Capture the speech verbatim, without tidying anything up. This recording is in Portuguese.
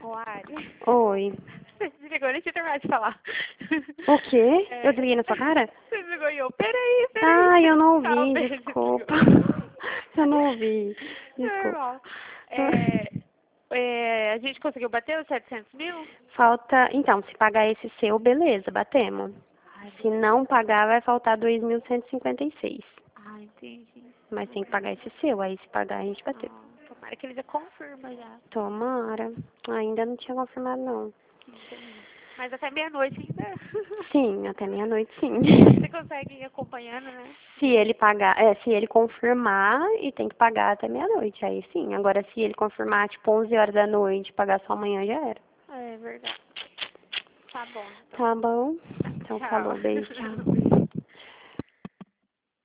Ô, Ari. Oi. Você desligou, deixa eu terminar de falar. O quê? É... Eu desliguei na sua cara? Você desligou e eu, peraí, peraí. Ah, eu não Tá, um ouvi, beijo, desculpa. desligou. Eu não ouvi, desculpa. Normal. É... É... A gente conseguiu bater os setecentos mil? Falta, então, se pagar esse seu, beleza, batemos. Ai, Se não pagar, vai faltar dois mil cento e cinquenta e seis. ah, entendi. Mas tem que pagar esse seu, aí se pagar a gente bateu. Ah, tomara que ele já confirma já. Tomara. Ainda não tinha confirmado, não. Entendi. Mas até meia-noite ainda. Sim, até meia-noite, sim. Você consegue ir acompanhando, né? Se ele pagar, é, se ele confirmar, e tem que pagar até meia-noite, aí sim. Agora, se ele confirmar, tipo, onze horas da noite, pagar só amanhã, já era. É verdade. Tá bom, então. Tá bom? Então, falou, beijo, Tchau. tchau.